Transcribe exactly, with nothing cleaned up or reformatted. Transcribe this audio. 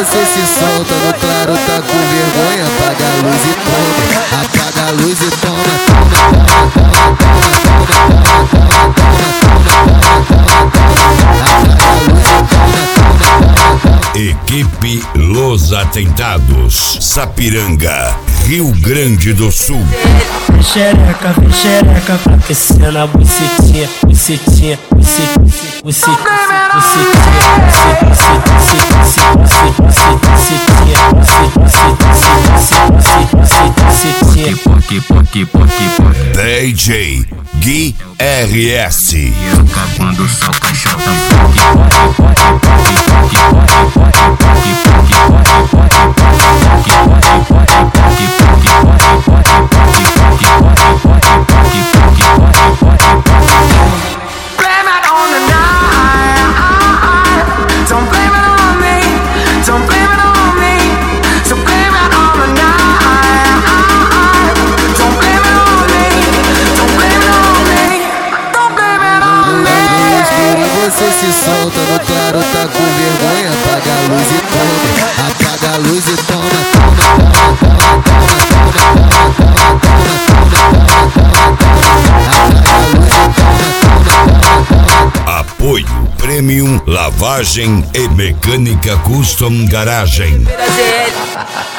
você se solta, no claro tá com vergonha. Apaga a luz e toma, apaga a luz e toma, toma, toma, Equipe Los Atentados, Sapiranga, Rio Grande do Sul. Vem xereca, vem xereca, pra aquecer na bucetinha, bucetinha, bucetinha, bucetinha, D J Gui R S. Quando só caixota, você se solta, no claro tá com vergonha. Apaga a luz e toma, apaga a luz e toma, toma, toma, toma, Apoio Premium Lavagem e Mecânica Custom Garagem.